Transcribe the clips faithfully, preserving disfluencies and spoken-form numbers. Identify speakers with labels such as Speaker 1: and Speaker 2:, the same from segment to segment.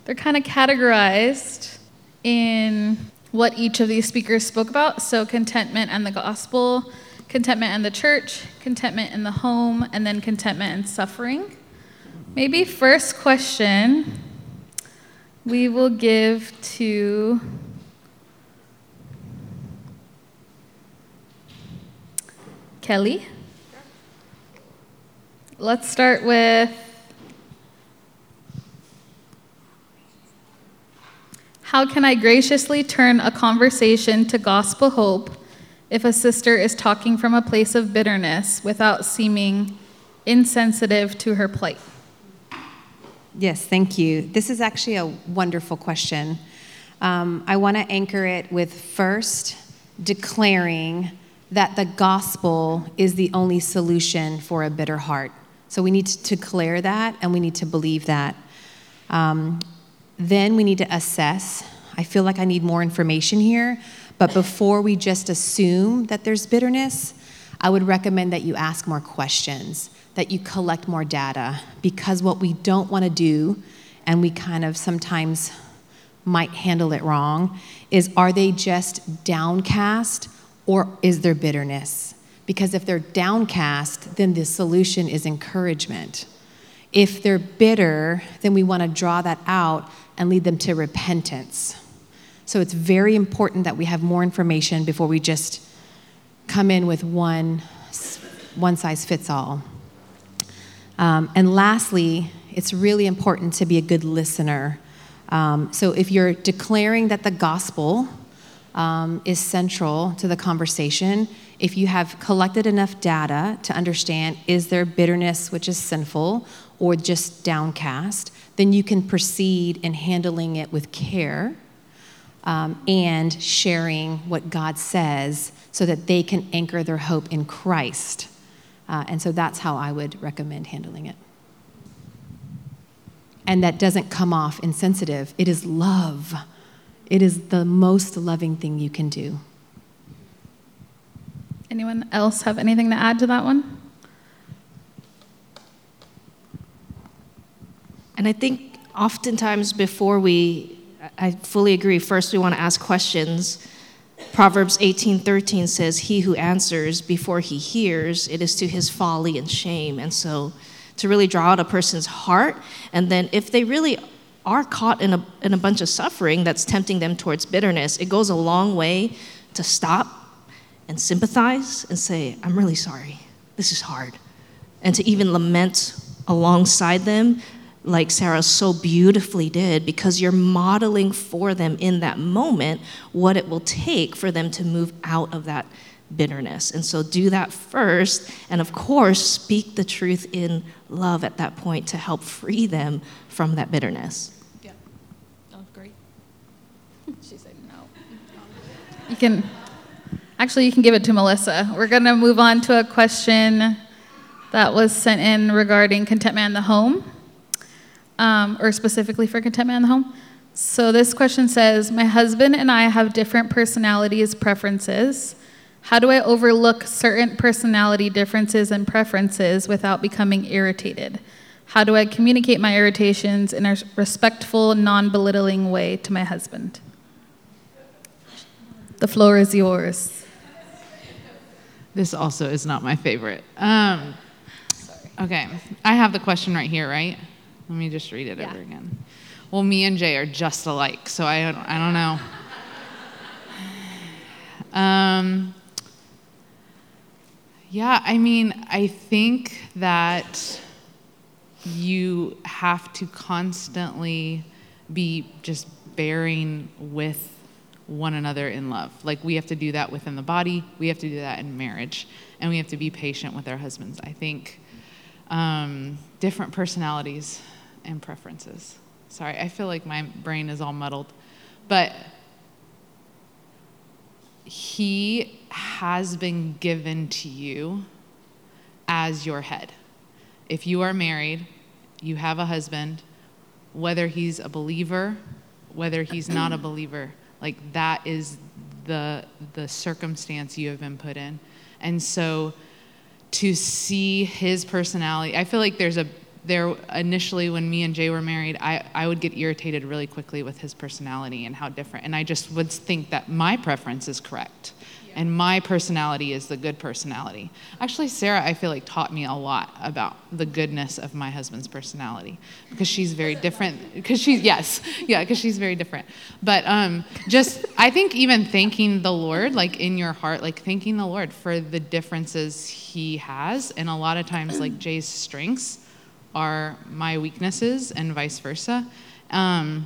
Speaker 1: They're kind of categorized in what each of these speakers spoke about. So contentment and the gospel, contentment and the church, contentment in the home, and then contentment and suffering. Maybe first question we will give to Kelly. Let's start with how can I graciously turn a conversation to gospel hope if a sister is talking from a place of bitterness without seeming insensitive to her plight?
Speaker 2: Yes, thank you. This is actually a wonderful question. Um, I want to anchor it with first declaring that the gospel is the only solution for a bitter heart. So we need to declare that, and we need to believe that. Um, then we need to assess. I feel like I need more information here, but before we just assume that there's bitterness, I would recommend that you ask more questions, that you collect more data, because what we don't want to do, and we kind of sometimes might handle it wrong, is are they just downcast or is there bitterness? Because if they're downcast, then the solution is encouragement. If they're bitter, then we want to draw that out and lead them to repentance. So it's very important that we have more information before we just come in with one, one size fits all. Um, and lastly, it's really important to be a good listener. Um, so if you're declaring that the gospel um, is central to the conversation, if you have collected enough data to understand, is there bitterness, which is sinful, or just downcast, then you can proceed in handling it with care um, and sharing what God says so that they can anchor their hope in Christ. Uh, and so that's how I would recommend handling it. And that doesn't come off insensitive. It is love. It is the most loving thing you can do.
Speaker 1: Anyone else have anything to add to that one?
Speaker 3: And I think oftentimes before we, I fully agree, first we want to ask questions. Proverbs eighteen thirteen says, he who answers before he hears, it is to his folly and shame. And so to really draw out a person's heart, and then if they really are caught in a, in a bunch of suffering that's tempting them towards bitterness, it goes a long way to stop and sympathize and say, I'm really sorry, this is hard. And to even lament alongside them, like Sarah so beautifully did, because you're modeling for them in that moment what it will take for them to move out of that bitterness. And so do that first, and of course, speak the truth in love at that point to help free them from that bitterness.
Speaker 1: Yeah, that was great. She said no. You can, actually, you can give it to Melissa. We're going to move on to a question that was sent in regarding contentment in the home. Um, or specifically for contentment in the home. So this question says, my husband and I have different personalities, preferences. How do I overlook certain personality differences and preferences without becoming irritated? How do I communicate my irritations in a respectful, non-belittling way to my husband? The floor is yours.
Speaker 4: This also is not my favorite. Um, okay, I have the question right here, right? Let me just read it yeah. over again. Well, me and Jay are just alike, so I don't, I don't know. Um, yeah, I mean, I think that you have to constantly be just bearing with one another in love. Like, we have to do that within the body. We have to do that in marriage. And we have to be patient with our husbands. I think um, different personalities and preferences. Sorry, I feel like my brain is all muddled. But he has been given to you as your head. If you are married, you have a husband, whether he's a believer, whether he's not a believer, like that is the the circumstance you have been put in. And so to see his personality, I feel like there's a there initially when me and Jay were married, I, I would get irritated really quickly with his personality and how different. And I just would think that my preference is correct. And my personality is the good personality. Actually, Sarah, I feel like taught me a lot about the goodness of my husband's personality because she's very different. Because she's, yes, yeah, because she's very different. But um, just, I think even thanking the Lord, like in your heart, like thanking the Lord for the differences he has. And a lot of times, like Jay's strengths are my weaknesses and vice versa. Um,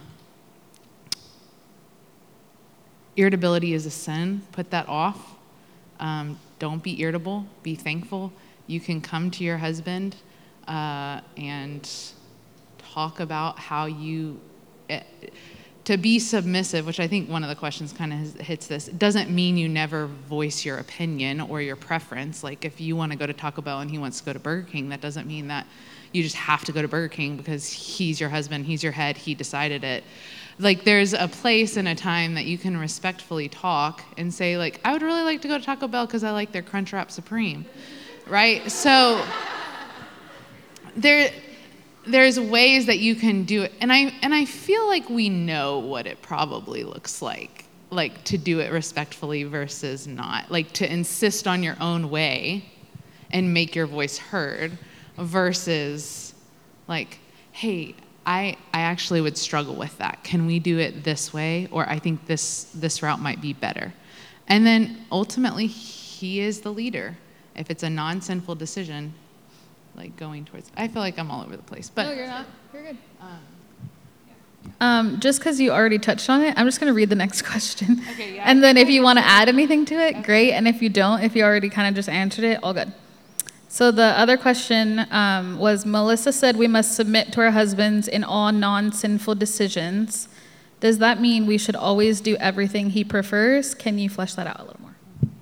Speaker 4: Irritability is a sin. Put that off. Um, don't be irritable. Be thankful. You can come to your husband uh, and talk about how you, uh, to be submissive, which I think one of the questions kind of hits this. It doesn't mean you never voice your opinion or your preference. Like if you want to go to Taco Bell and he wants to go to Burger King, that doesn't mean that you just have to go to Burger King because he's your husband, he's your head, he decided it. Like there's a place and a time that you can respectfully talk and say like, I would really like to go to Taco Bell because I like their Crunchwrap Supreme, right? So there, there's ways that you can do it. And I, and I feel like we know what it probably looks like, like to do it respectfully versus not, like to insist on your own way and make your voice heard versus like, hey, I, I actually would struggle with that. Can we do it this way? Or I think this, this route might be better. And then ultimately, he is the leader. If it's a non-sinful decision, like going towards, I feel like I'm all over the place. But
Speaker 1: no, you're not. You're good. Um, yeah. um, just because you already touched on it, I'm just going to read the next question.
Speaker 4: Okay, yeah.
Speaker 1: And then if you want to add anything to it, okay. Great. And if you don't, if you already kind of just answered it, all good. So the other question um, was, Melissa said we must submit to our husbands in all non-sinful decisions. Does that mean we should always do everything he prefers? Can you flesh that out a little more?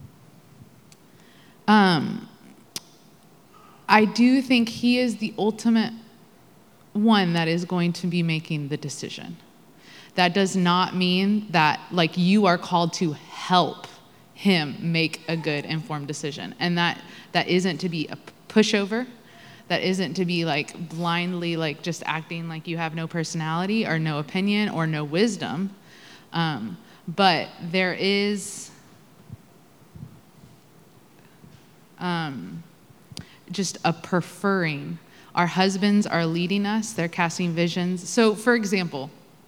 Speaker 4: Um, I do think he is the ultimate one that is going to be making the decision. That does not mean that like you are called to help him make a good informed decision. And that that isn't to be a pushover. That isn't to be like blindly like just acting like you have no personality or no opinion or no wisdom. Um, but there is um, just a preferring. Our husbands are leading us. They're casting visions. So for example,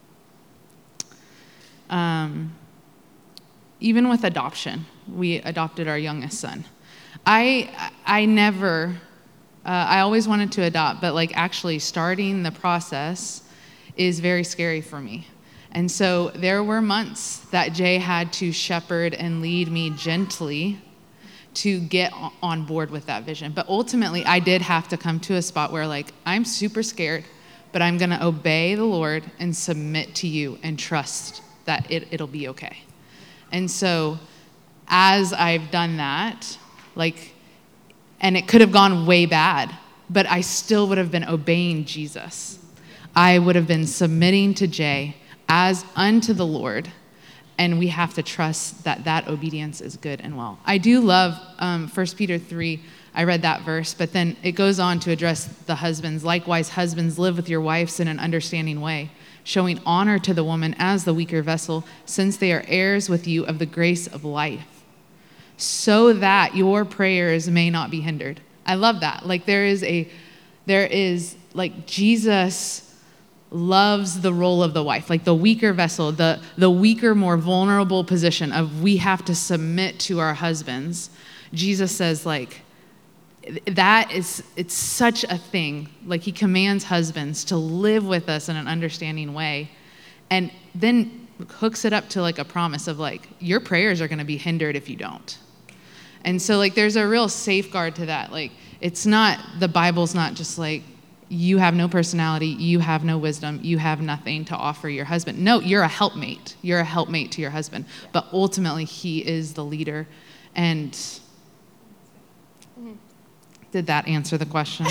Speaker 4: um, even with adoption, we adopted our youngest son. I I never, uh, I always wanted to adopt, but like actually starting the process is very scary for me. And so there were months that Jay had to shepherd and lead me gently to get on board with that vision. But ultimately, I did have to come to a spot where like, I'm super scared, but I'm gonna obey the Lord and submit to you and trust that it, it'll be okay. And so as I've done that, like, and it could have gone way bad, but I still would have been obeying Jesus. I would have been submitting to Jay as unto the Lord, and we have to trust that that obedience is good and well. I do love um, First Peter three. I read that verse, but then it goes on to address the husbands. Likewise, husbands, live with your wives in an understanding way, showing honor to the woman as the weaker vessel, since they are heirs with you of the grace of life, so that your prayers may not be hindered. I love that. Like there is a, there is like Jesus loves the role of the wife, like the weaker vessel, the, the weaker, more vulnerable position of we have to submit to our husbands. Jesus says like, that is, it's such a thing. Like he commands husbands to live with us in an understanding way. And then hooks it up to like a promise of like, your prayers are going to be hindered if you don't. And so like, there's a real safeguard to that. Like, it's not, the Bible's not just like, you have no personality, you have no wisdom, you have nothing to offer your husband. No, you're a helpmate. You're a helpmate to your husband. But ultimately, he is the leader. And mm-hmm. Did that answer the question?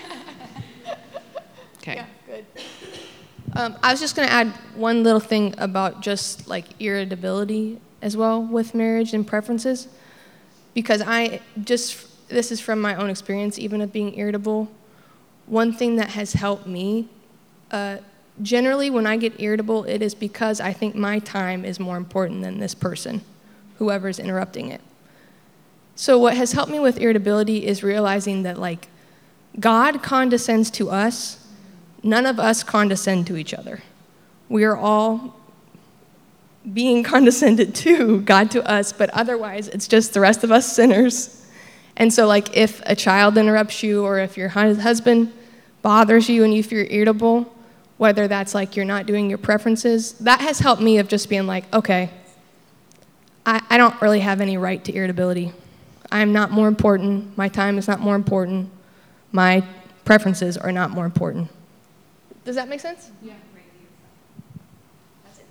Speaker 4: Okay.
Speaker 5: Yeah, good. Um, I was just going to add one little thing about just like irritability as well with marriage and preferences. Because I just, this is from my own experience, even of being irritable. one thing that has helped me, uh, generally when I get irritable, it is because I think my time is more important than this person, whoever's interrupting it. So what has helped me with irritability is realizing that, like, God condescends to us. None of us condescend to each other. We are all being condescended to, God to us, but otherwise it's just the rest of us sinners. And so, like, if a child interrupts you, or if your hu- husband bothers you and you feel irritable, whether that's like you're not doing your preferences, that has helped me of just being like, okay, I, I don't really have any right to irritability. I'm not more important. My time is not more important. My preferences are not more important. Does that make sense? Yeah. That's it.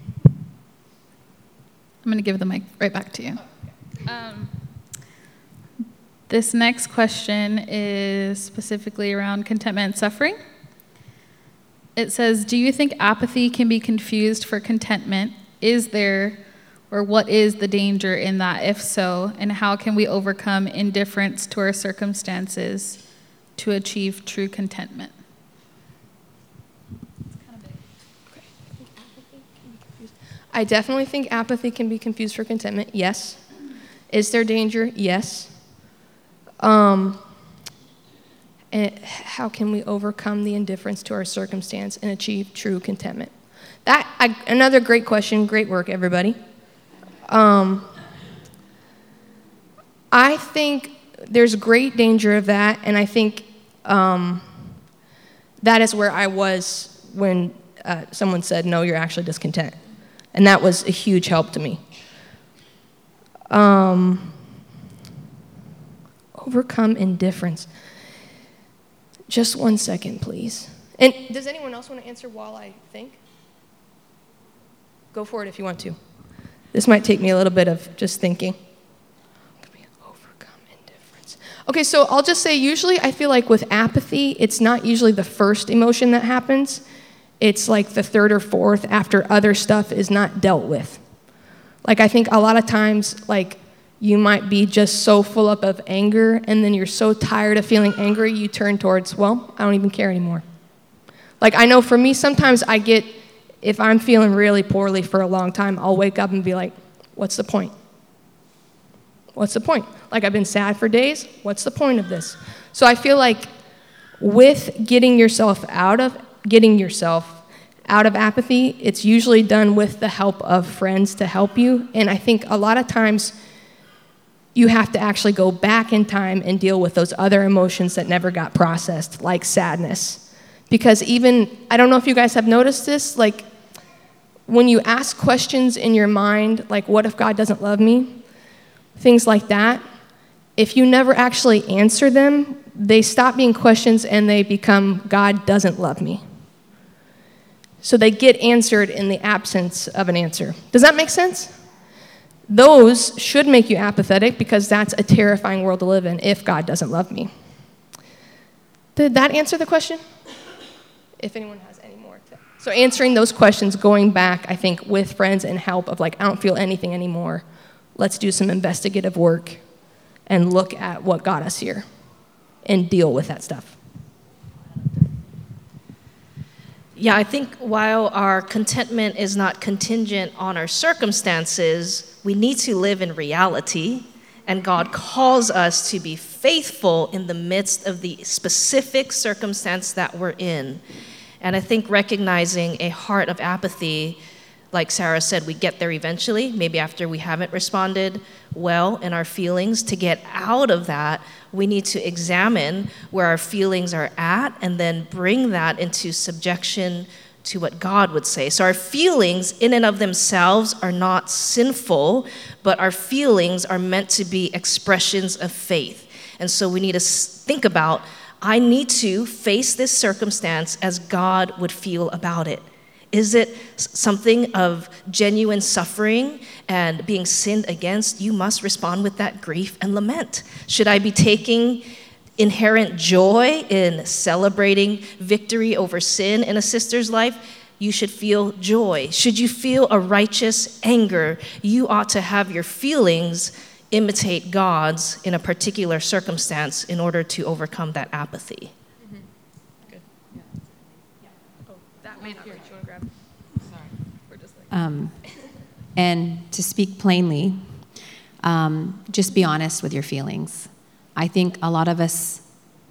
Speaker 1: I'm going to give the mic right back to you. Um, this next question is specifically around contentment and suffering. It says, do you think apathy can be confused for contentment? Is there, or what is the danger in that, if so, and how can we overcome indifference to our circumstances to achieve true contentment?
Speaker 5: I definitely think apathy can be confused for contentment, yes. Is there danger? Yes. Um, and how can we overcome the indifference to our circumstance and achieve true contentment? That I, another great question, great work, everybody. Um, I think there's great danger of that, and I think um, that is where I was when uh, someone said, no, you're actually discontent. And that was a huge help to me. Um, overcome indifference. Just one second, please. And does anyone else want to answer while I think? Go for it if you want to. This might take me a little bit of just thinking. Overcome indifference. Okay, so I'll just say usually I feel like with apathy, it's not usually the first emotion that happens. It's like the third or fourth after other stuff is not dealt with. Like, I think a lot of times, like, you might be just so full up of anger, and then you're so tired of feeling angry, you turn towards, well, I don't even care anymore. Like, I know for me, sometimes I get, if I'm feeling really poorly for a long time, I'll wake up and be like, what's the point? What's the point? Like, I've been sad for days, what's the point of this? So I feel like with getting yourself out of, getting yourself out of apathy, it's usually done with the help of friends to help you. And I think a lot of times you have to actually go back in time and deal with those other emotions that never got processed, like sadness. Because even, I don't know if you guys have noticed this, like when you ask questions in your mind, like what if God doesn't love me? Things like that. If you never actually answer them, they stop being questions and they become, God doesn't love me. So they get answered in the absence of an answer. Does that make sense? Those should make you apathetic because that's a terrifying world to live in if God doesn't love me. Did that answer the question? If anyone has any more. To... So answering those questions, going back, I think, with friends and help of like, I don't feel anything anymore. Let's do some investigative work and look at what got us here and deal with that stuff.
Speaker 3: Yeah, I think while our contentment is not contingent on our circumstances, we need to live in reality, and God calls us to be faithful in the midst of the specific circumstance that we're in. And I think recognizing a heart of apathy, like Sarah said, we get there eventually, maybe after we haven't responded well in our feelings. To get out of that, we need to examine where our feelings are at and then bring that into subjection to what God would say. So our feelings in and of themselves are not sinful, but our feelings are meant to be expressions of faith. And so we need to think about, I need to face this circumstance as God would feel about it. Is it something of genuine suffering and being sinned against? You must respond with that grief and lament. Should I be taking inherent joy in celebrating victory over sin in a sister's life? You should feel joy. Should you feel a righteous anger? You ought to have your feelings imitate God's in a particular circumstance in order to overcome that apathy.
Speaker 2: Um, and to speak plainly, um, just be honest with your feelings. I think a lot of us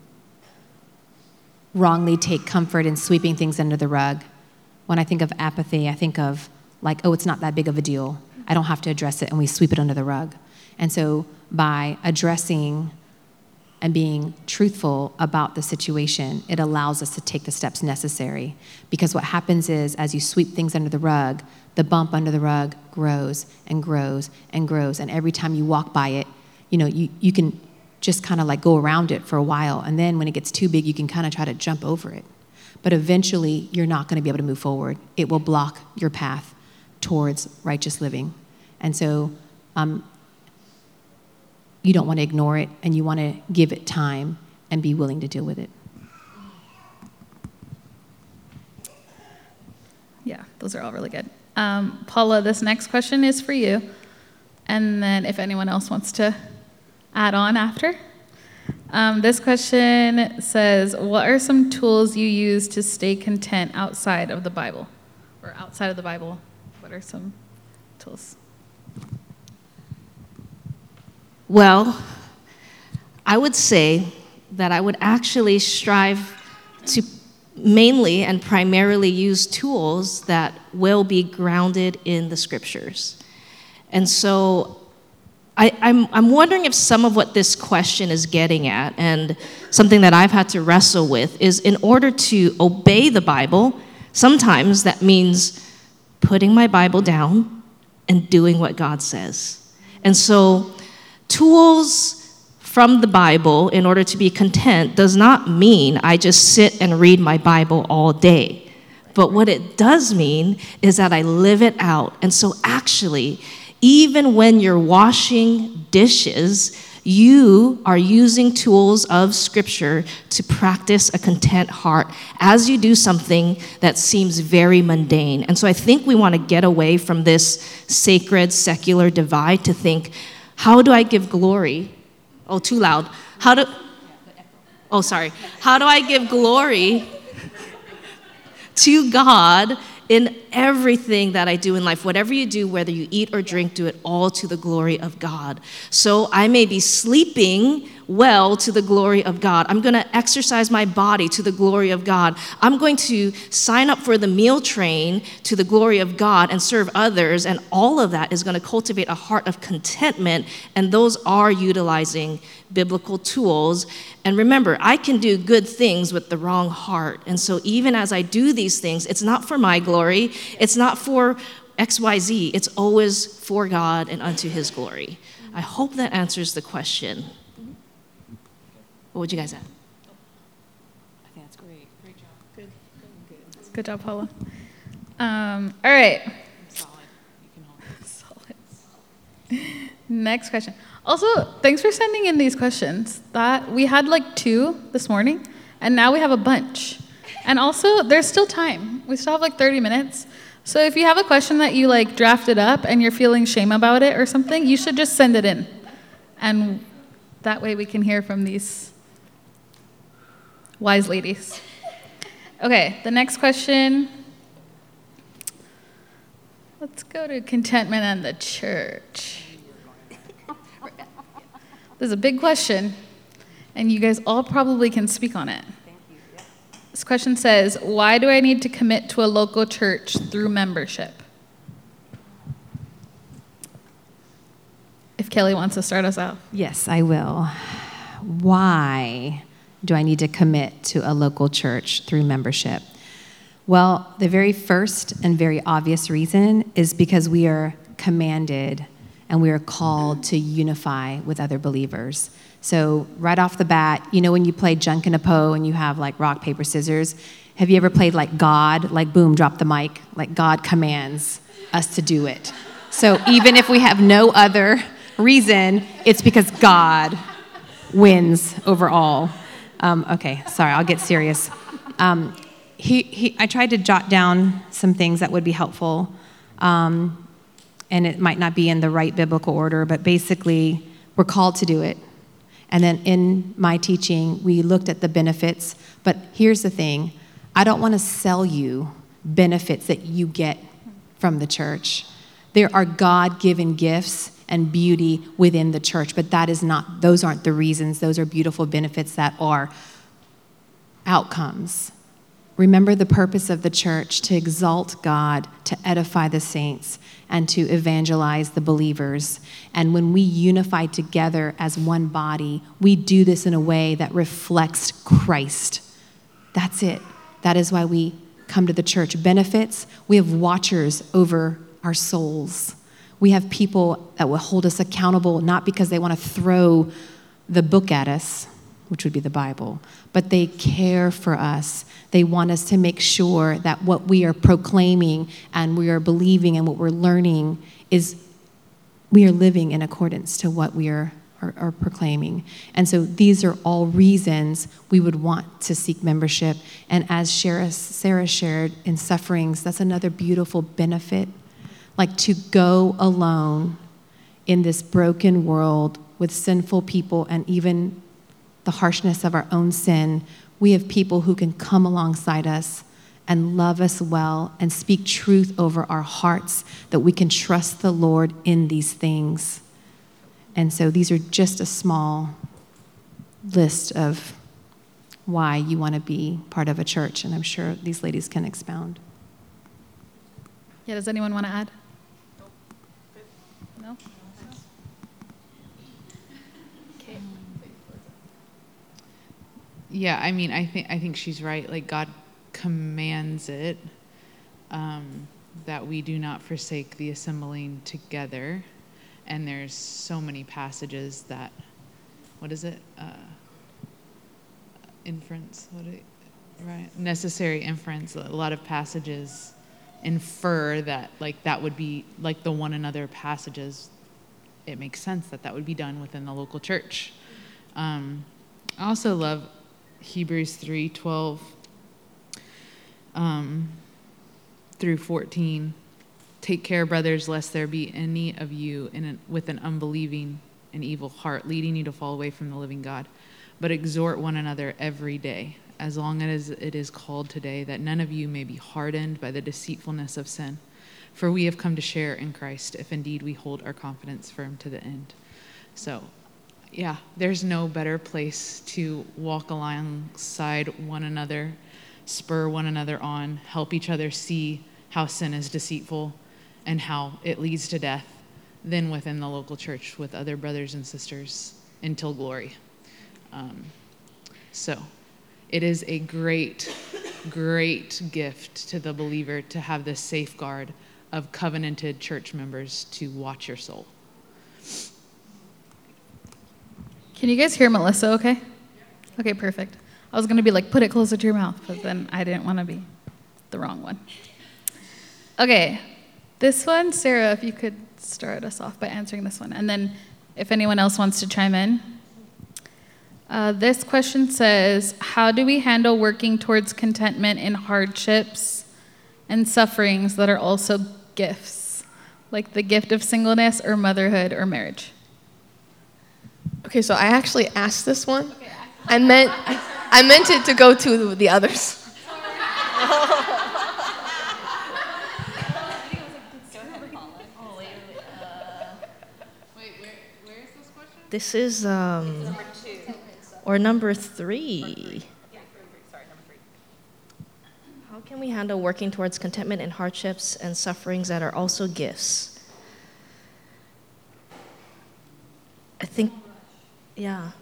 Speaker 2: wrongly take comfort in sweeping things under the rug. When I think of apathy, I think of like, oh, it's not that big of a deal. I don't have to address it, and we sweep it under the rug. And so by addressing and being truthful about the situation, it allows us to take the steps necessary. Because what happens is, as you sweep things under the rug, the bump under the rug grows and grows and grows. And every time you walk by it, you know, you, you can just kind of like go around it for a while. And then when it gets too big, you can kind of try to jump over it. But eventually, you're not going to be able to move forward. It will block your path towards righteous living. And so um, you don't want to ignore it, and you want to give it time and be willing to deal with it.
Speaker 1: Yeah, those are all really good. Um, Paula, this next question is for you. And then if anyone else wants to add on after. Um, this question says, what are some tools you use to stay content outside of the Bible? Or outside of the Bible, what are some tools?
Speaker 3: Well, I would say that I would actually strive to mainly and primarily use tools that will be grounded in the scriptures. And so I, I'm, I'm wondering if some of what this question is getting at, and something that I've had to wrestle with, is in order to obey the Bible, sometimes that means putting my Bible down and doing what God says. And so tools from the Bible in order to be content does not mean I just sit and read my Bible all day. But what it does mean is that I live it out. And so actually, even when you're washing dishes, you are using tools of Scripture to practice a content heart as you do something that seems very mundane. And so I think we want to get away from this sacred, secular divide to think, how do I give glory? Oh, too loud. How do, oh, sorry. How do I give glory to God in everything that I do in life? Whatever you do, whether you eat or drink, do it all to the glory of God. So I may be sleeping well to the glory of God. I'm going to exercise my body to the glory of God. I'm going to sign up for the meal train to the glory of God and serve others. And all of that is going to cultivate a heart of contentment. And those are utilizing biblical tools. And remember, I can do good things with the wrong heart. And so even as I do these things, it's not for my glory. It's not for X Y Z. It's always for God and unto his glory. I hope that answers the question. What would you guys add?
Speaker 2: I think that's great. Great job.
Speaker 1: Good. Good, good job, Paula. Um, all right.
Speaker 4: Solid. You can hold it.
Speaker 1: Solid. Next question. Also, thanks for sending in these questions. That we had like two this morning, and now we have a bunch. And also, there's still time. We still have like thirty minutes. So if you have a question that you like drafted up and you're feeling shame about it or something, you should just send it in. And that way we can hear from these wise ladies. Okay, the next question. Let's go to contentment and the church. This is a big question, and you guys all probably can speak on it. This question says, why do I need to commit to a local church through membership? If Kelly wants to start us out.
Speaker 2: Yes, I will. Why do I need to commit to a local church through membership? Well, the very first and very obvious reason is because we are commanded and we are called to unify with other believers. So right off the bat, you know when you play Junk and a Poe and you have like rock, paper, scissors? Have you ever played like God, like boom, drop the mic? Like God commands us to do it. So even if we have no other reason, it's because God wins over all. Um, okay, sorry, I'll get serious. Um, he, he, I tried to jot down some things that would be helpful, um, and it might not be in the right biblical order, but basically, we're called to do it. And then in my teaching, we looked at the benefits, but here's the thing. I don't want to sell you benefits that you get from the church. There are God-given gifts and beauty within the church, but that is not, those aren't the reasons. Those are beautiful benefits that are outcomes. Remember the purpose of the church: to exalt God, to edify the saints, and to evangelize the believers. And when we unify together as one body, we do this in a way that reflects Christ. That's it. That is why we come to the church. Benefits: we have watchers over our souls. We have people that will hold us accountable, not because they want to throw the book at us, which would be the Bible, but they care for us. They want us to make sure that what we are proclaiming and we are believing and what we're learning is we are living in accordance to what we are, are, are proclaiming. And so these are all reasons we would want to seek membership. And as Sarah shared, in sufferings, that's another beautiful benefit. Like, to go alone in this broken world with sinful people and even the harshness of our own sin, we have people who can come alongside us and love us well and speak truth over our hearts, that we can trust the Lord in these things. And so these are just a small list of why you want to be part of a church, and I'm sure these ladies can expound.
Speaker 1: Yeah, does anyone want to add? No? Okay.
Speaker 4: Yeah, I mean, I think I think she's right. Like, God commands it, um, that we do not forsake the assembling together. And there's so many passages that, what is it? Uh, inference, what it, right? Necessary inference. A lot of passages infer that, like, that would be, like the one another passages, it makes sense that that would be done within the local church. Um, I also love Hebrews three twelve um, through fourteen. Take care, brothers, lest there be any of you in an, with an unbelieving and evil heart, leading you to fall away from the living God. But exhort one another every day, as long as it is called today, that none of you may be hardened by the deceitfulness of sin. For we have come to share in Christ, if indeed we hold our confidence firm to the end. So, yeah, there's no better place to walk alongside one another, spur one another on, help each other see how sin is deceitful and how it leads to death than within the local church with other brothers and sisters until glory. Um, so it is a great, great gift to the believer to have this safeguard of covenanted church members to watch your soul.
Speaker 1: Can you guys hear Melissa okay? Okay, perfect. I was going to be like, put it closer to your mouth, but then I didn't want to be the wrong one. Okay, this one, Sarah, if you could start us off by answering this one. And then if anyone else wants to chime in. Uh, this question says, how do we handle working towards contentment in hardships and sufferings that are also gifts, like the gift of singleness or motherhood or marriage?
Speaker 5: Okay, so I actually asked this one. I meant I, I meant it to go to the others.
Speaker 3: This is um, number two or number three. How can we handle working towards contentment in hardships and sufferings that are also gifts? I think, yeah.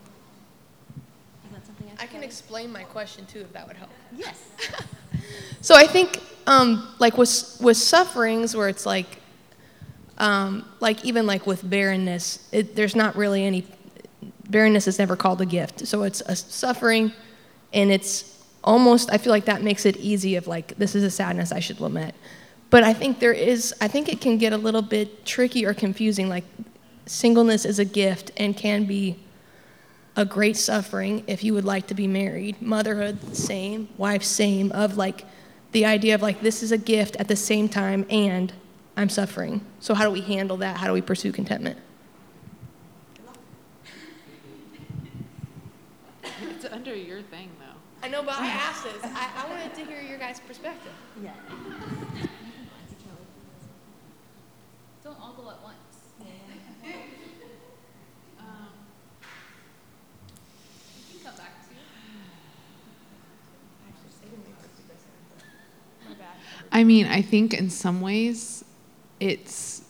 Speaker 5: I can explain my question too, if that would help.
Speaker 3: Yes.
Speaker 5: So I think, um, like with with sufferings, where it's like, um, like even like with barrenness, it, there's not really any. Barrenness is never called a gift, so it's a suffering, and it's almost. I feel like that makes it easy. Of like, this is a sadness I should lament, but I think there is. I think it can get a little bit tricky or confusing. Like, singleness is a gift and can be a great suffering if you would like to be married. Motherhood, same. Wife, same. Of like the idea of like, this is a gift at the same time and I'm suffering. So how do we handle that? How do we pursue contentment?
Speaker 4: It's under your thing, though.
Speaker 5: I know, but I asked this. I, I wanted to hear your guys' perspective.
Speaker 2: Yeah.
Speaker 1: Don't all go at once. um, you can come back to
Speaker 5: My bad.
Speaker 4: I mean, I think in some ways it's,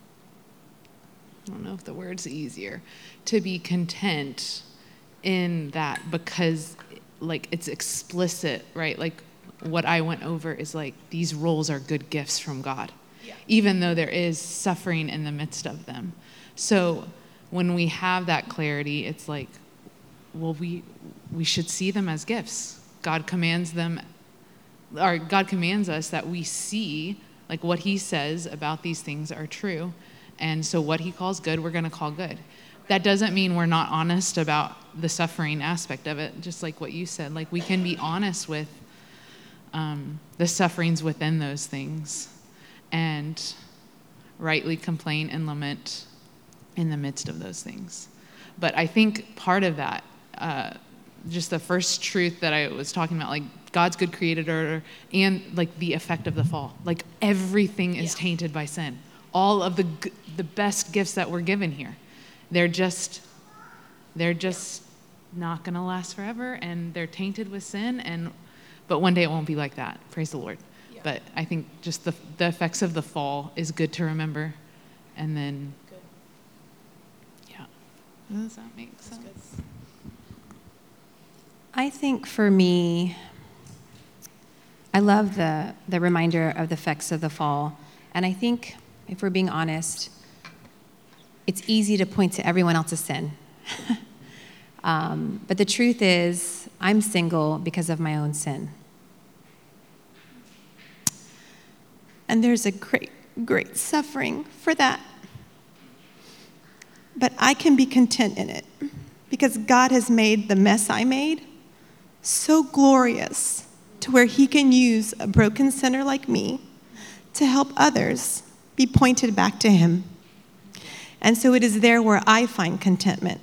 Speaker 4: I don't know if the word's easier, to be content in that because like it's explicit, right? Like what I went over is like these roles are good gifts from God,
Speaker 5: Yeah.
Speaker 4: even though there is suffering in the midst of them. So when we have that clarity, it's like, well, we we should see them as gifts. God commands them, or God commands us that we see like what he says about these things are true. And so what he calls good, we're going to call good. That doesn't mean we're not honest about the suffering aspect of it, just like what you said. Like we can be honest with um, the sufferings within those things and rightly complain and lament in the midst of those things. But I think part of that, uh, just the first truth that I was talking about, like God's good created order and like the effect of the fall. Like everything is
Speaker 5: Yeah.
Speaker 4: tainted by sin. All of the g- the best gifts that we're given here, they're just they're just not going to last forever, and they're tainted with sin. And but one day it won't be like that. Praise the Lord.
Speaker 5: Yeah.
Speaker 4: But I think just the the effects of the fall is good to remember, and then
Speaker 5: Good.
Speaker 4: yeah, does that make
Speaker 5: That's
Speaker 4: sense?
Speaker 5: good.
Speaker 2: I think for me, I love the, the reminder of the effects of the fall. And I think, if we're being honest, it's easy to point to everyone else's sin. um, but the truth is, I'm single because of my own sin. And there's a great, great suffering for that.
Speaker 6: But I can be content in it because God has made the mess I made so glorious to where he can use a broken sinner like me to help others be pointed back to him. And so it is there where I find contentment.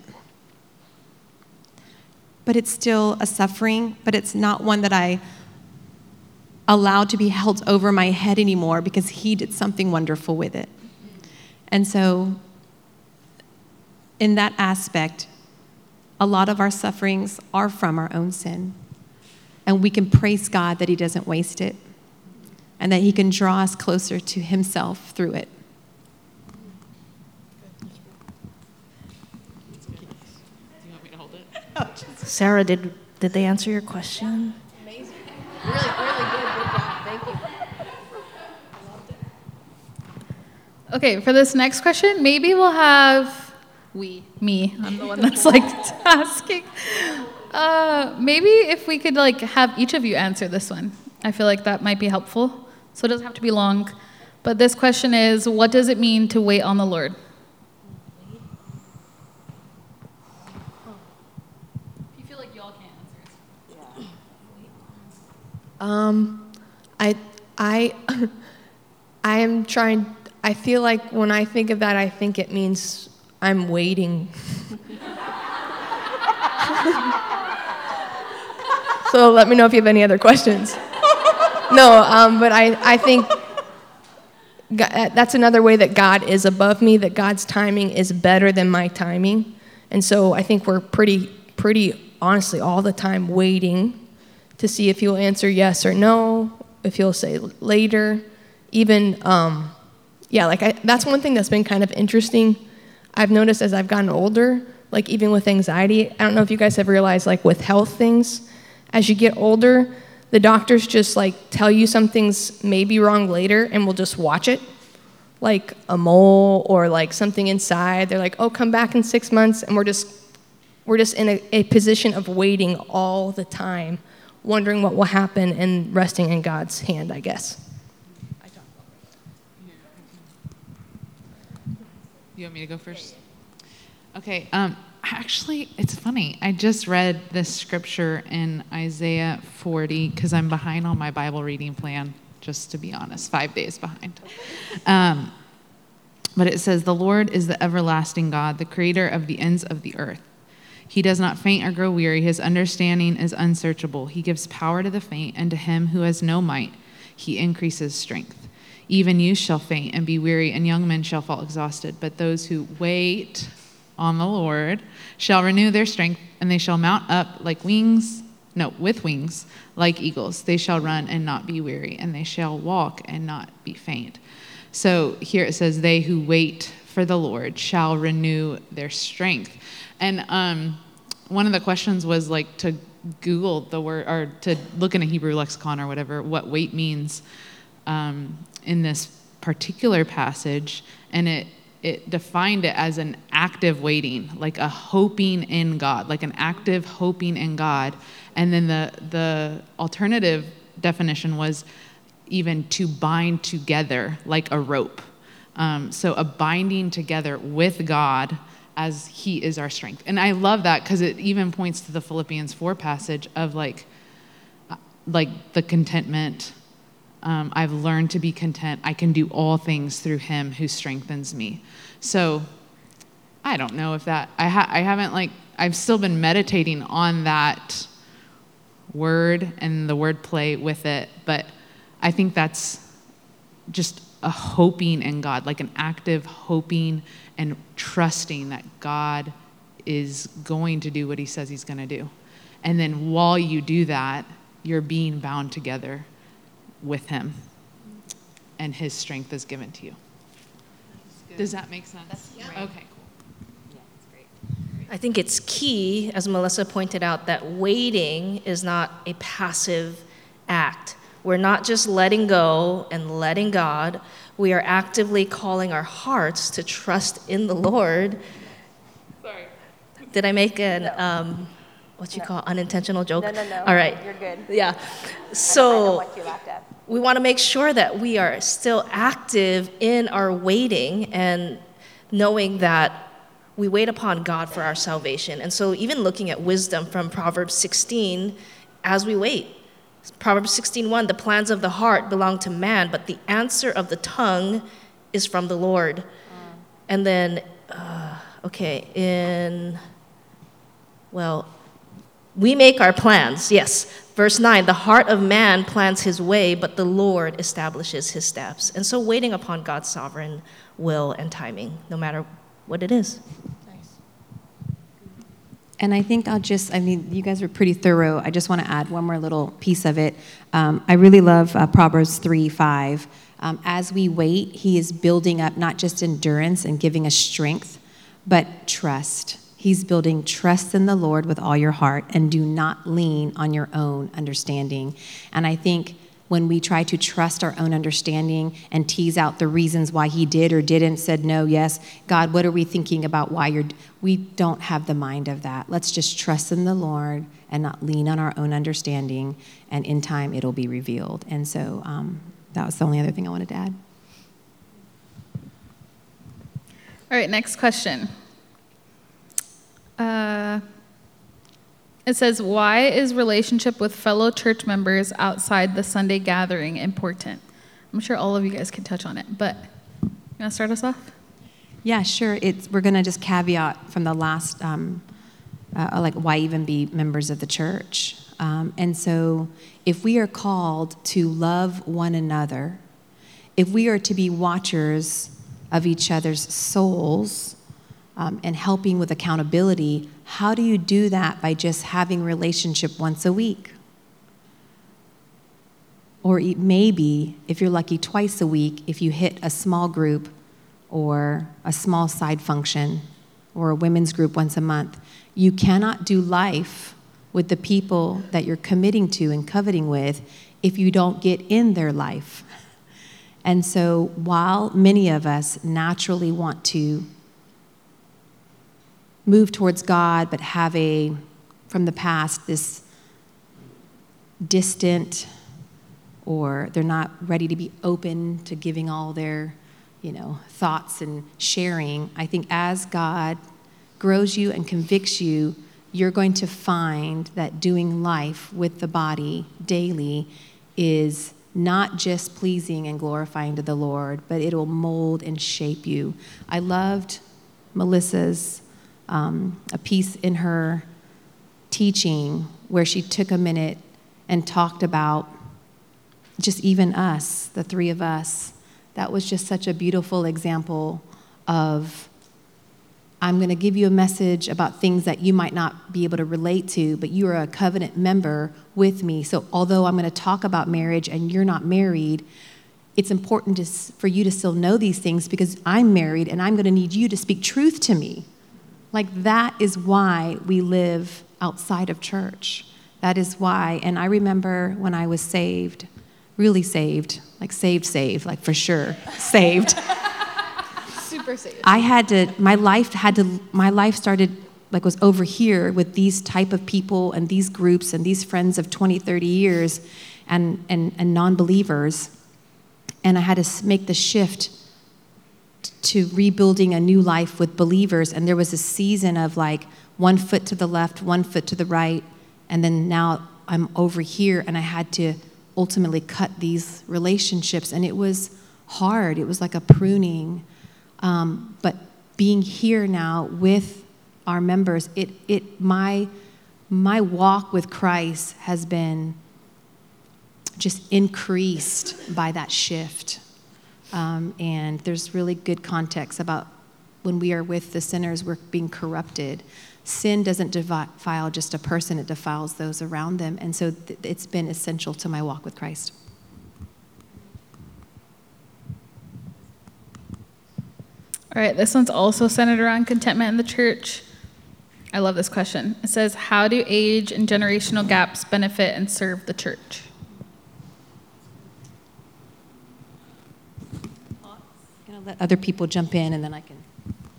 Speaker 6: But it's still a suffering, but it's not one that I allow to be held over my head anymore because he did something wonderful with it. And so in that aspect, a lot of our sufferings are from our own sin. And we can praise God that he doesn't waste it and that he can draw us closer to himself through it.
Speaker 4: Do you want me to hold it?
Speaker 3: Sarah, did did they answer your question?
Speaker 5: Amazing. Really, really good. Good job. Thank you.
Speaker 1: Okay, for this next question, maybe we'll have we, me, I'm the one that's like asking. Uh, maybe if we could like have each of you answer this one. I feel like that might be helpful. So it doesn't have to be long. But this question is, what does it mean to wait on the Lord? If you feel like y'all can't answer it.
Speaker 5: Um, I, I, I am trying. I feel like when I think of that, I think it means I'm waiting. So let me know if you have any other questions. No, um, but I, I think God, that's another way that God is above me, that God's timing is better than my timing. And so I think we're pretty, pretty honestly all the time waiting to see if he'll answer yes or no, if he'll say later. Even, um, yeah, like I, that's one thing that's been kind of interesting. I've noticed as I've gotten older, like even with anxiety, I don't know if you guys have realized, like with health things, as you get older, the doctors just like tell you something's maybe wrong later and we'll just watch it. Like a mole or like something inside. They're like, oh, come back in six months. And we're just, we're just in a, a position of waiting all the time, wondering what will happen and resting in God's hand, I guess.
Speaker 4: You want me to go first? Okay. Um, actually, it's funny. I just read this scripture in Isaiah forty because I'm behind on my Bible reading plan, just to be honest, five days behind. Um, but it says, "The Lord is the everlasting God, the creator of the ends of the earth. He does not faint or grow weary. His understanding is unsearchable. He gives power to the faint, and to him who has no might, he increases strength. Even youth shall faint and be weary, and young men shall fall exhausted. But those who wait on the Lord shall renew their strength, and they shall mount up like wings, no, with wings, like eagles. They shall run and not be weary, and they shall walk and not be faint. So here it says, they who wait for the Lord shall renew their strength. And um, one of the questions was like to Google the word, or to look in a Hebrew lexicon or whatever, what wait means um, in this particular passage. And it, it defined it as an active waiting, like a hoping in God, like an active hoping in God. And then the, the alternative definition was even to bind together like a rope. Um, so a binding together with God as he is our strength. And I love that because it even points to the Philippians four passage of like, like the contentment. Um, I've learned to be content. I can do all things through him who strengthens me. So I don't know if that, I, ha- I haven't like, I've still been meditating on that word and the word play with it, but I think that's just a hoping in God, like an active hoping and trusting that God is going to do what he says he's going to do. And then while you do that, you're being bound together with him, and his strength is given to you. Does that make sense? That's, yeah. Okay, cool.
Speaker 3: Yeah, that's great. I think it's key, as Melissa pointed out, that waiting is not a passive act. We're not just letting go and letting God. We are actively calling our hearts to trust in the Lord.
Speaker 7: Sorry.
Speaker 3: Did I make an,
Speaker 7: No.
Speaker 3: um, what you no. call unintentional joke?
Speaker 7: No, no, no.
Speaker 3: All right.
Speaker 7: You're good.
Speaker 3: Yeah.
Speaker 7: I
Speaker 3: So
Speaker 7: know what you laughed at.
Speaker 3: We want to make sure that we are still active in our waiting and knowing that we wait upon God for our salvation. And so even looking at wisdom from Proverbs sixteen, as we wait, Proverbs sixteen one, the plans of the heart belong to man, but the answer of the tongue is from the Lord. Mm. And then, uh, okay, in, well, we make our plans, yes. Verse nine, the heart of man plans his way, but the Lord establishes his steps. And so waiting upon God's sovereign will and timing, no matter what it is.
Speaker 2: And I think I'll just, I mean, you guys were pretty thorough. I just want to add one more little piece of it. Um, I really love uh, Proverbs three five. Um, as we wait, he is building up not just endurance and giving us strength, but trust. He's building trust in the Lord with all your heart, and do not lean on your own understanding. And I think when we try to trust our own understanding and tease out the reasons why he did or didn't, said no, yes, God, what are we thinking about why you're, we don't have the mind of that. Let's just trust in the Lord and not lean on our own understanding, and in time it'll be revealed. And so um, that was the only other thing I wanted to add.
Speaker 1: All right, next question. Uh, it says, why is relationship with fellow church members outside the Sunday gathering important? I'm sure all of you guys can touch on it, but you want to start us off?
Speaker 2: Yeah, sure. It's, we're going to just caveat from the last, um, uh, like, why even be members of the church? Um, and so if we are called to love one another, if we are to be watchers of each other's souls, Um, and helping with accountability, how do you do that by just having relationship once a week? Or maybe, if you're lucky, twice a week, if you hit a small group or a small side function or a women's group once a month. You cannot do life with the people that you're committing to and coveting with if you don't get in their life. And so while many of us naturally want to move towards God, but have a, from the past, this distant, or they're not ready to be open to giving all their, you know, thoughts and sharing, I think as God grows you and convicts you, you're going to find that doing life with the body daily is not just pleasing and glorifying to the Lord, but it'll mold and shape you. I loved Melissa's um, a piece in her teaching where she took a minute and talked about just even us, the three of us. That was just such a beautiful example of, I'm going to give you a message about things that you might not be able to relate to, but you are a covenant member with me. So although I'm going to talk about marriage and you're not married, it's important to, for you to still know these things because I'm married and I'm going to need you to speak truth to me. Like, that is why we live outside of church. That is why. And I remember when I was saved, really saved, like saved, saved, like for sure, saved.
Speaker 1: Super safe.
Speaker 2: I had to, my life had to, my life started, like was over here with these type of people and these groups and these friends of twenty, thirty years and, and, and non-believers. And I had to make the shift to rebuilding a new life with believers. And there was a season of like one foot to the left, one foot to the right. And then now I'm over here and I had to ultimately cut these relationships. And it was hard. It was like a pruning. Um, but being here now with our members, it, it, my, my walk with Christ has been just increased by that shift. Um, and there's really good context about when we are with the sinners, we're being corrupted. Sin doesn't defile just a person, it defiles those around them. And so th- it's been essential to my walk with Christ.
Speaker 1: All right, this one's also centered around contentment in the church. I love this question. It says, how do age and generational gaps benefit and serve the church?
Speaker 2: I'm going to let other people jump in and then I can.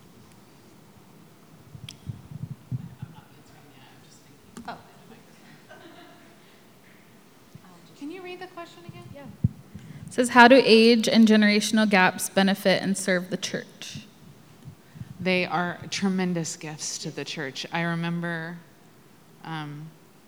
Speaker 4: Can you read the question again? Yeah.
Speaker 1: It says, how do age and generational gaps benefit and serve the church?
Speaker 4: They are tremendous gifts to the church. I remember um,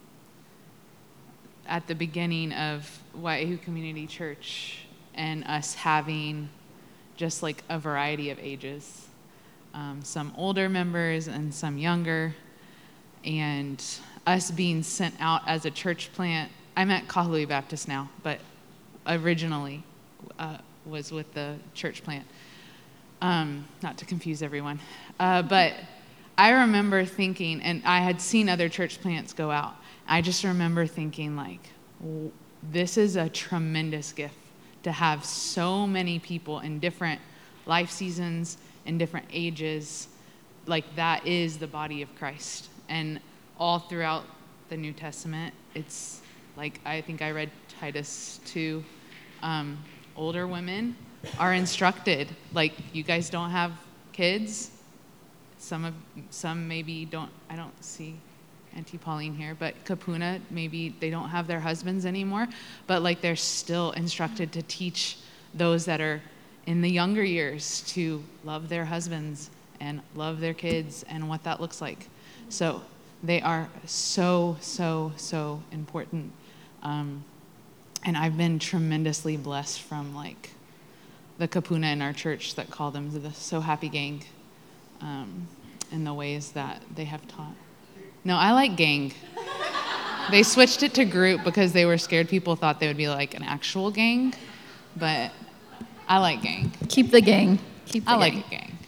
Speaker 4: at the beginning of Waihu Community Church and us having just like a variety of ages, um, some older members and some younger, and us being sent out as a church plant. I'm at Kahului Baptist now, but originally uh, was with the church plant. Um, not to confuse everyone. Uh, but I remember thinking, and I had seen other church plants go out. I just remember thinking, like, w- this is a tremendous gift to have so many people in different life seasons, in different ages. Like, that is the body of Christ. And all throughout the New Testament, it's like, I think I read Titus two, um, older women are instructed, like, you guys don't have kids. Some of some maybe don't. I don't see Auntie Pauline here, but Kapuna, maybe they don't have their husbands anymore, but like they're still instructed to teach those that are in the younger years to love their husbands and love their kids and what that looks like. So they are so so so important, um, and I've been tremendously blessed from like the Kapuna in our church that call them the So Happy Gang, um, in the ways that they have taught. No, I like gang. They switched it to group because they were scared people thought they would be like an actual gang, but I like gang.
Speaker 1: Keep the gang. Keep the
Speaker 4: I
Speaker 1: gang.
Speaker 4: like a gang.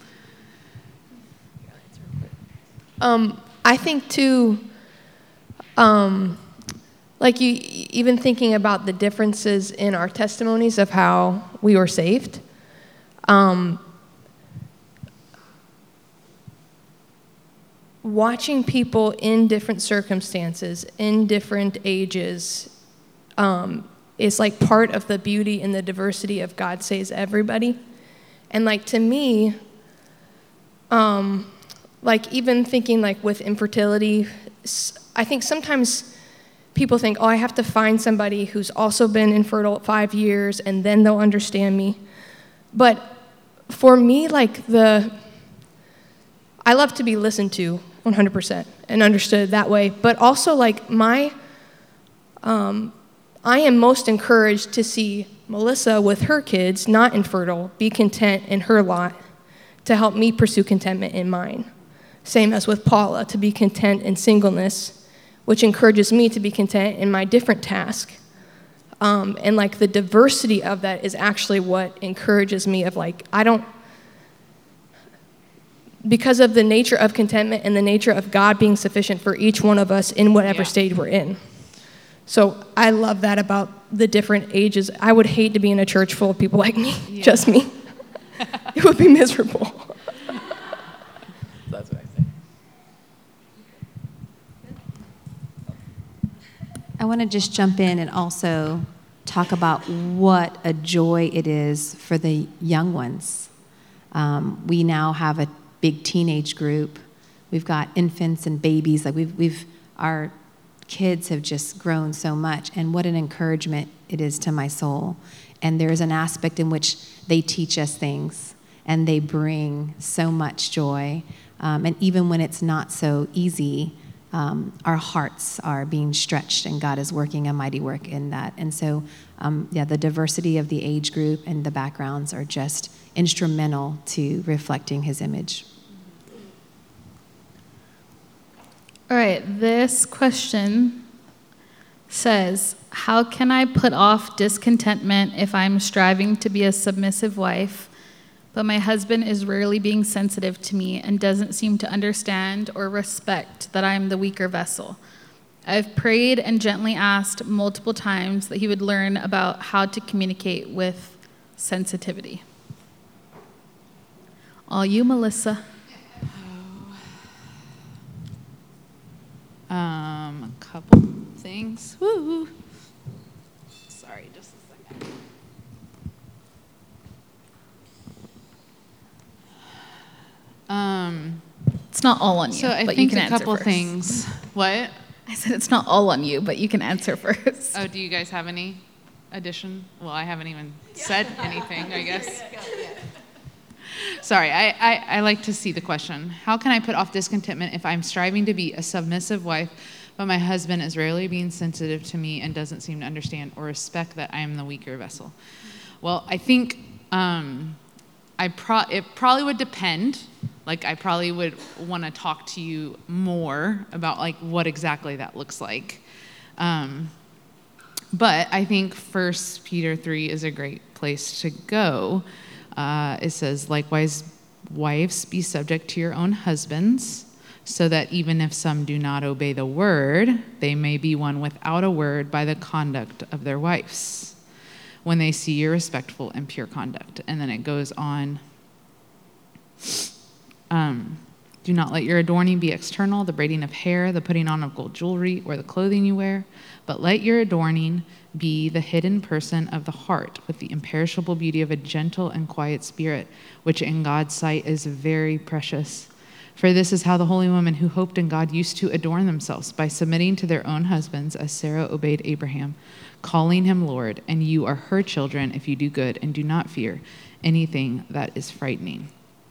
Speaker 5: Um, I think too, um, like you, even thinking about the differences in our testimonies of how we were saved. Um, watching people in different circumstances, in different ages, um, is like part of the beauty and the diversity of God Saves Everybody. And like to me, um, like even thinking like with infertility, I think sometimes people think, oh, I have to find somebody who's also been infertile at five years and then they'll understand me. But for me, like the, I love to be listened to one hundred percent and understood that way. But also like my, um, I am most encouraged to see Melissa with her kids, not infertile, be content in her lot to help me pursue contentment in mine. same as with Paula, to be content in singleness, which encourages me to be content in my different task. Um, and like the diversity of that is actually what encourages me of like, I don't, because of the nature of contentment and the nature of God being sufficient for each one of us in whatever
Speaker 4: Yeah.
Speaker 5: stage we're in. So I love that about the different ages. I would hate to be in a church full of people like me,
Speaker 4: Yeah.
Speaker 5: just me. It would be miserable.
Speaker 4: That's what I think.
Speaker 2: I want to just jump in and also talk about what a joy it is for the young ones. Um, we now have a big teenage group. We've got infants and babies. Like we've, we've, our kids have just grown so much, and what an encouragement it is to my soul. And there's an aspect in which they teach us things, and they bring so much joy. Um, and even when it's not so easy, um, our hearts are being stretched, and God is working a mighty work in that. And so, um, yeah, the diversity of the age group and the backgrounds are just instrumental to reflecting His image.
Speaker 1: All right, this question says, how can I put off discontentment if I'm striving to be a submissive wife, but my husband is rarely being sensitive to me and doesn't seem to understand or respect that I'm the weaker vessel? I've prayed and gently asked multiple times that he would learn about how to communicate with sensitivity. All you, Melissa.
Speaker 4: Um, a couple things. Woo. Sorry, just a second. Um,
Speaker 1: It's not all on you,
Speaker 4: so I
Speaker 1: but
Speaker 4: think
Speaker 1: you can
Speaker 4: a
Speaker 1: answer
Speaker 4: couple
Speaker 1: first.
Speaker 4: things. What?
Speaker 1: I said it's not all on you, but you can answer first.
Speaker 4: Oh, do you guys have any addition? Well, I haven't even said anything, I guess. Sorry, I, I, I like to see the question. How can I put off discontentment if I'm striving to be a submissive wife, but my husband is rarely being sensitive to me and doesn't seem to understand or respect that I am the weaker vessel? Well, I think um, I pro- it probably would depend. Like, I probably would want to talk to you more about like what exactly that looks like. Um, but I think First Peter three is a great place to go. Uh, it says, likewise, wives, be subject to your own husbands, so that even if some do not obey the word, they may be won without a word by the conduct of their wives, when they see your respectful and pure conduct. And then it goes on. Um, do not let your adorning be external, the braiding of hair, the putting on of gold jewelry, or the clothing you wear, but let your adorning be the hidden person of the heart, with the imperishable beauty of a gentle and quiet spirit, which in God's sight is very precious. For this is how the holy women who hoped in God used to adorn themselves, by submitting to their own husbands, as Sarah obeyed Abraham, calling him Lord. And you are her children if you do good and do not fear anything that is frightening.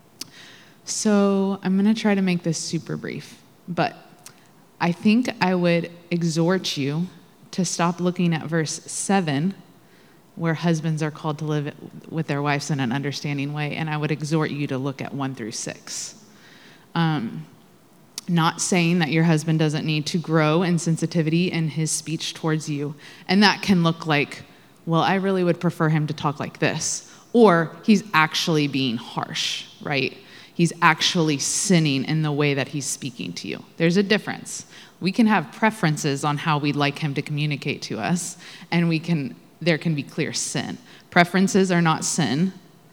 Speaker 4: So I'm going to try to make this super brief, but I think I would exhort you to stop looking at verse seven, where husbands are called to live with their wives in an understanding way, and I would exhort you to look at one through six. Um, not saying that your husband doesn't need to grow in sensitivity in his speech towards you, and that can look like, well, I really would prefer him to talk like this, or he's actually being harsh, right? He's actually sinning in the way that he's speaking to you. There's a difference. We can have preferences on how we'd like him to communicate to us, and we can there can be clear sin. Preferences are not sin,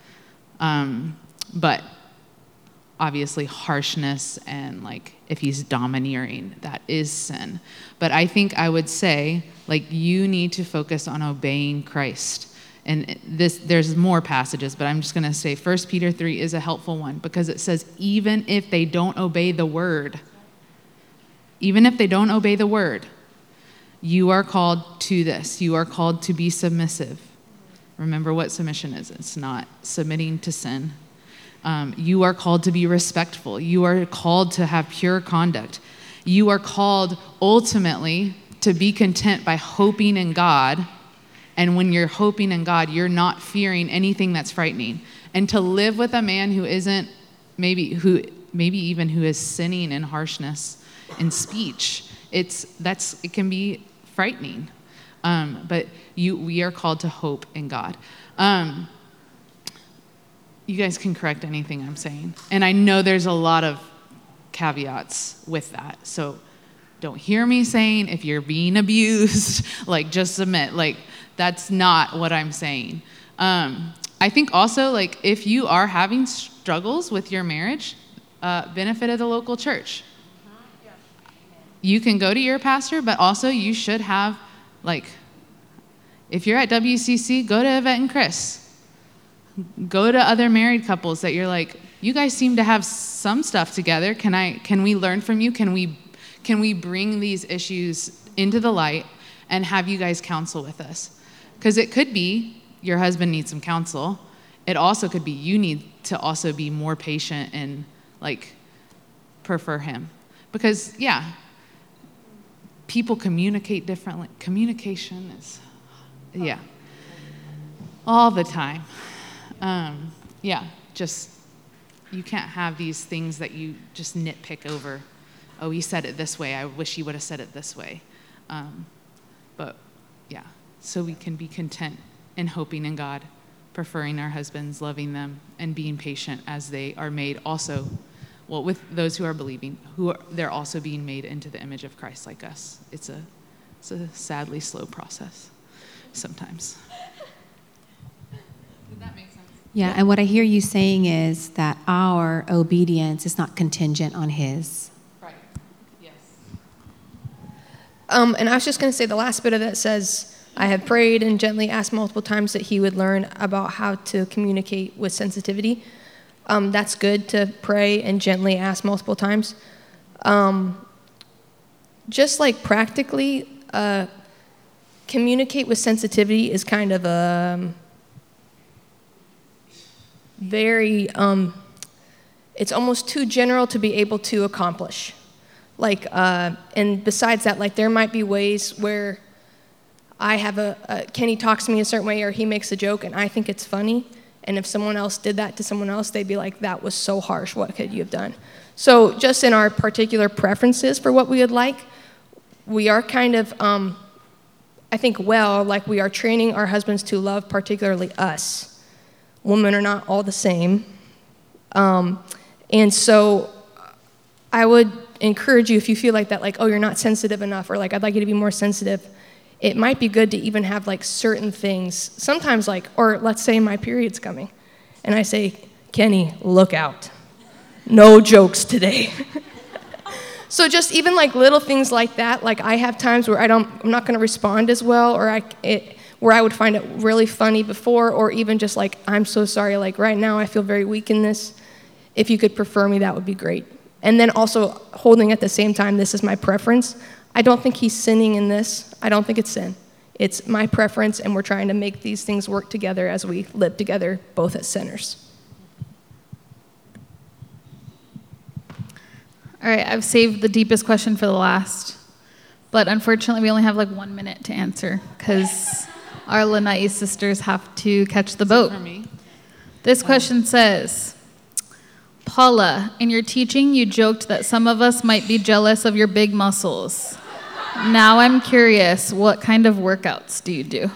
Speaker 4: um, but obviously harshness and like if he's domineering, that is sin. But I think I would say, like, you need to focus on obeying Christ. And this, there's more passages, but I'm just going to say First Peter three is a helpful one, because it says, even if they don't obey the word, even if they don't obey the word, you are called to this. You are called to be submissive. Remember what submission is. It's not submitting to sin. Um, you are called to be respectful. You are called to have pure conduct. You are called ultimately to be content by hoping in God. And when you're hoping in God, you're not fearing anything that's frightening. And to live with a man who isn't maybe, who maybe even who is sinning in harshness in speech. It's that's it can be frightening, um, but you we are called to hope in God. Um, you guys can correct anything I'm saying, and I know there's a lot of caveats with that. So don't hear me saying if you're being abused, like just submit. Like that's not what I'm saying. Um, I think also like if you are having struggles with your marriage, uh, benefit of the local church. You can go to your pastor, but also you should have, like, if you're at W C C, go to Yvette and Chris. Go to other married couples that you're like, you guys seem to have some stuff together. Can I? Can we learn from you? Can we, can we bring these issues into the light and have you guys counsel with us? Because it could be your husband needs some counsel. It also could be you need to also be more patient and, like, prefer him. Because, yeah, people communicate differently. Communication is, yeah, all the time. Um, yeah, just, you can't have these things that you just nitpick over. Oh, he said it this way. I wish he would have said it this way. Um, but, yeah, so we can be content in hoping in God, preferring our husbands, loving them, and being patient as they are made also, well, with those who are believing, who are, they're also being made into the image of Christ like us. It's a, it's a sadly slow process sometimes. Did that make sense?
Speaker 2: Yeah, and what I hear you saying is that our obedience is not contingent on his.
Speaker 4: Right, yes.
Speaker 5: Um, and I was just going to say the last bit of that says, I have prayed and gently asked multiple times that he would learn about how to communicate with sensitivity. Um, that's good to pray and gently ask multiple times. Um, just like practically, uh, communicate with sensitivity is kind of a um, very, um, it's almost too general to be able to accomplish. Like, uh, and besides that, like there might be ways where I have a, a, Kenny talks to me a certain way or he makes a joke and I think it's funny. And if someone else did that to someone else, they'd be like, that was so harsh, what could you have done? So just in our particular preferences for what we would like, we are kind of, um, I think well, like we are training our husbands to love particularly us. Women are not all the same. Um, and so I would encourage you if you feel like that, like, oh, you're not sensitive enough, or like, I'd like you to be more sensitive. It might be good to even have like certain things, sometimes like, or let's say my period's coming, and I say, Kenny, look out. No jokes today. So just even like little things like that, like I have times where I don't, I'm not gonna respond as well, or I, it, where I would find it really funny before, or even just like, I'm so sorry, like right now I feel very weak in this. If you could prefer me, that would be great. And then also holding at the same time, this is my preference. I don't think he's sinning in this. I don't think it's sin. It's my preference, and we're trying to make these things work together as we live together, both as sinners.
Speaker 1: All right, I've saved the deepest question for the last, but unfortunately we only have like one minute to answer because our Lanai sisters have to catch the boat.
Speaker 4: For me?
Speaker 1: This question says, Paula, in your teaching you joked that some of us might be jealous of your big muscles. Now I'm curious, what kind of workouts do you do?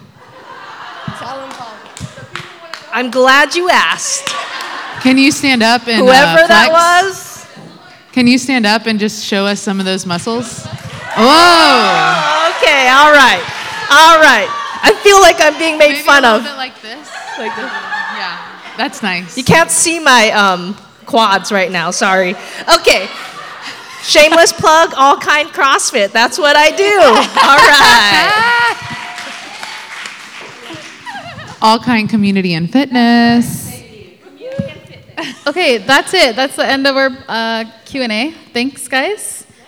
Speaker 8: I'm glad you asked.
Speaker 4: Can you stand up and
Speaker 8: Whoever
Speaker 4: uh,
Speaker 8: that
Speaker 4: flex?
Speaker 8: was.
Speaker 4: Can you stand up and just show us some of those muscles? Whoa!
Speaker 8: Okay, all right. All right. I feel like I'm being made
Speaker 4: Maybe
Speaker 8: fun
Speaker 4: a
Speaker 8: of.
Speaker 4: little bit like this.
Speaker 8: Like this.
Speaker 4: Yeah, that's nice.
Speaker 8: You can't see my um, quads right now, sorry. Okay. Shameless plug, All Kind CrossFit. That's what I do. All right.
Speaker 4: All Kind Community and Fitness.
Speaker 1: Okay, that's it. That's the end of our uh, Q and A. Thanks, guys.